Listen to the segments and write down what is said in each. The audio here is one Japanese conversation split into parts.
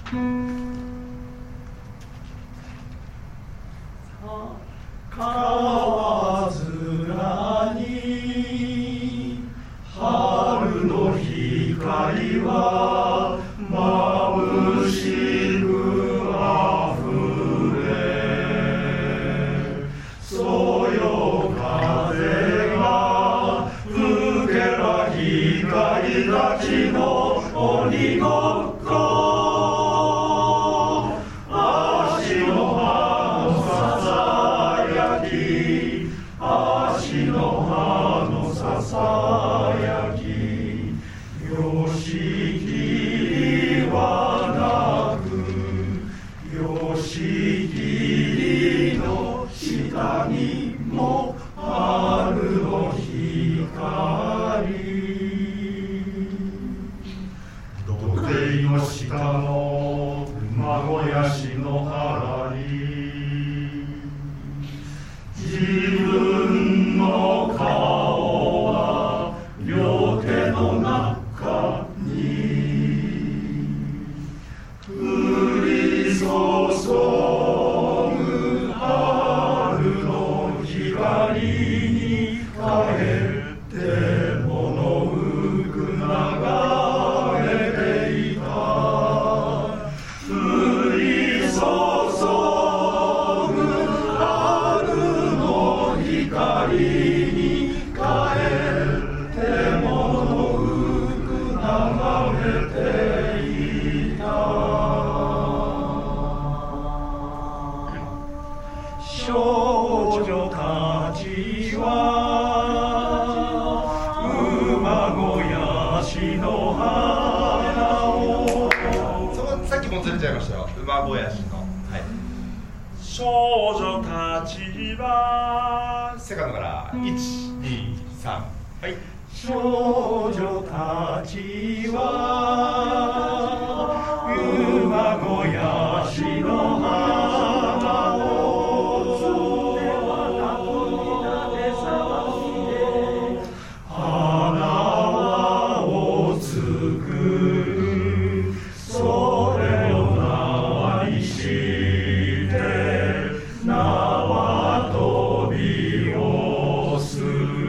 川面に春の光は眩しくあふれ、そよ風が吹けば光たちの鬼ごっこ、足の葉のささやき、足の葉のささやき、よしきりはなく、よしきりの下にも春の光、土手の下の馬小屋しのあらり、自分の顔は両手の中に、降り注ぐ春の光に帰って物うく流れていた、降り注ぐ春の光に帰って物うく流れていた。少女たちは馬小屋しの花を、 さっきもずれちゃいましたよ。馬小屋しの、はい、 少女たちは、 セカンドから1、2、3、はい。 少女たちは馬小屋しの花を、つねはなく皆で騒ぎで花を作る、それを縄にして縄跳びをする。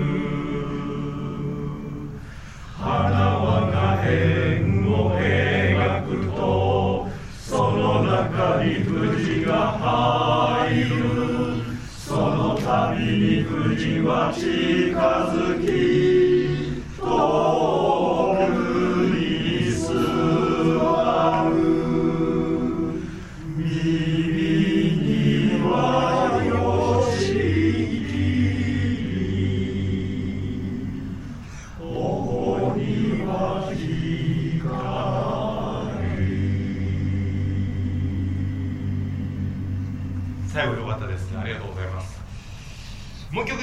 花輪が円を描くと、その中に藤が入る、その度に藤は近づき、遠くに座る。耳にはよしきり、頬には最後良かったです。ありがとうございます。もう一曲